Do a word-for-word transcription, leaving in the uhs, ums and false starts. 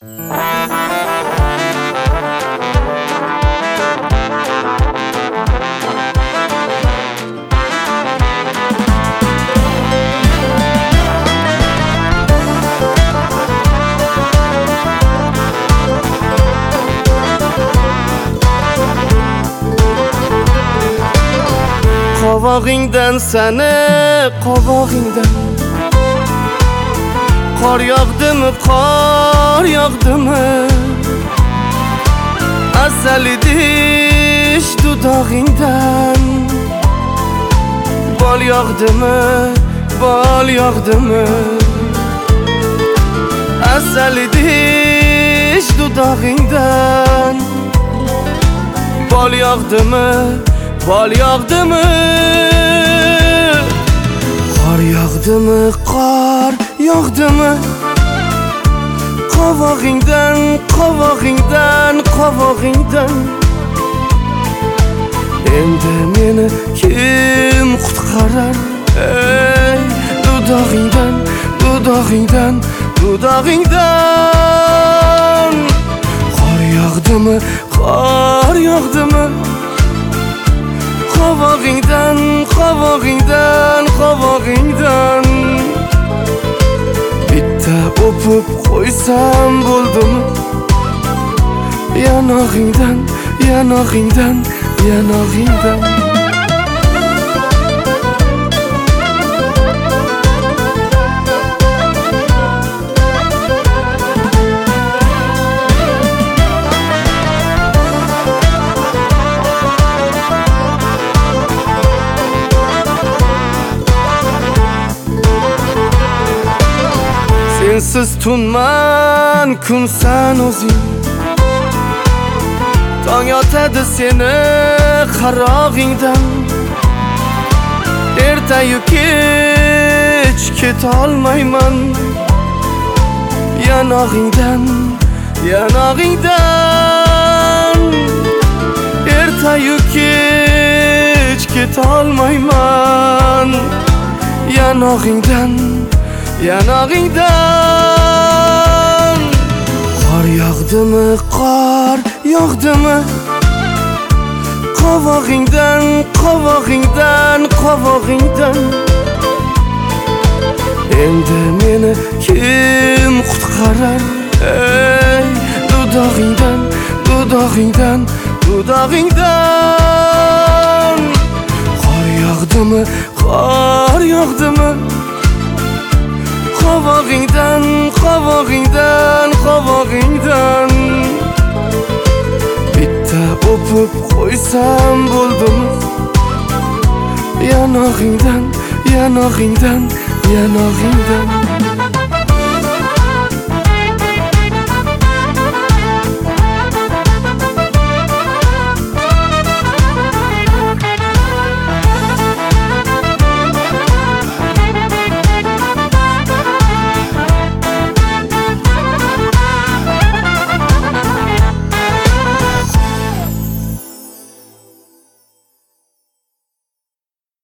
Qovog'ingdan sani qovog'ingdan qor yog'dimi, qor yog'dimi? Asal idish dudog'ingdan bol yog'dimi, bol yog'dimi? Asal idish dudog'ingdan bol yog'dimi, bol yog'dimi? Qor yog'dimi, qor yog'dimi? Qovog'ingdan, qovog'ingdan, qovog'ingdan endi meni kim qutqarar? Ey dudog'ingdan, dudog'ingdan, dudog'ingdan qor yog'dimi, qor yog'dimi? Qovog'ingdan, qovog'ingdan, qovog'ingdan bitta o'pib qo'ysam bo'ldimi? Yanog'ingdan, yanog'ingdan, yanog'ingdan Sensiz tunman, kunsan o'zing. Tong yotadi seni qarog'ingdan. Ertayu kech ketolmayman yanog'ingdan, yanog'ingdan. Ertayu kech ketolmayman yanog'ingdan, yanog'ingdan. Qor yog'dimi, qor yog'dimi? Qovog'ingdan, qovog'ingdan, qovog'ingdan endi meni kim qutqarar? Ey dudog'ingdan, dudog'ingdan, dudog'ingdan qor yog'dimi, qor yog'dimi? Qovog'ingdan, qovog'ingdan, qovog'ingdan bitta o'pib qo'ysam bo'ldimi? Yanog'ingdan, yanog'ingdan, yanog'ingdan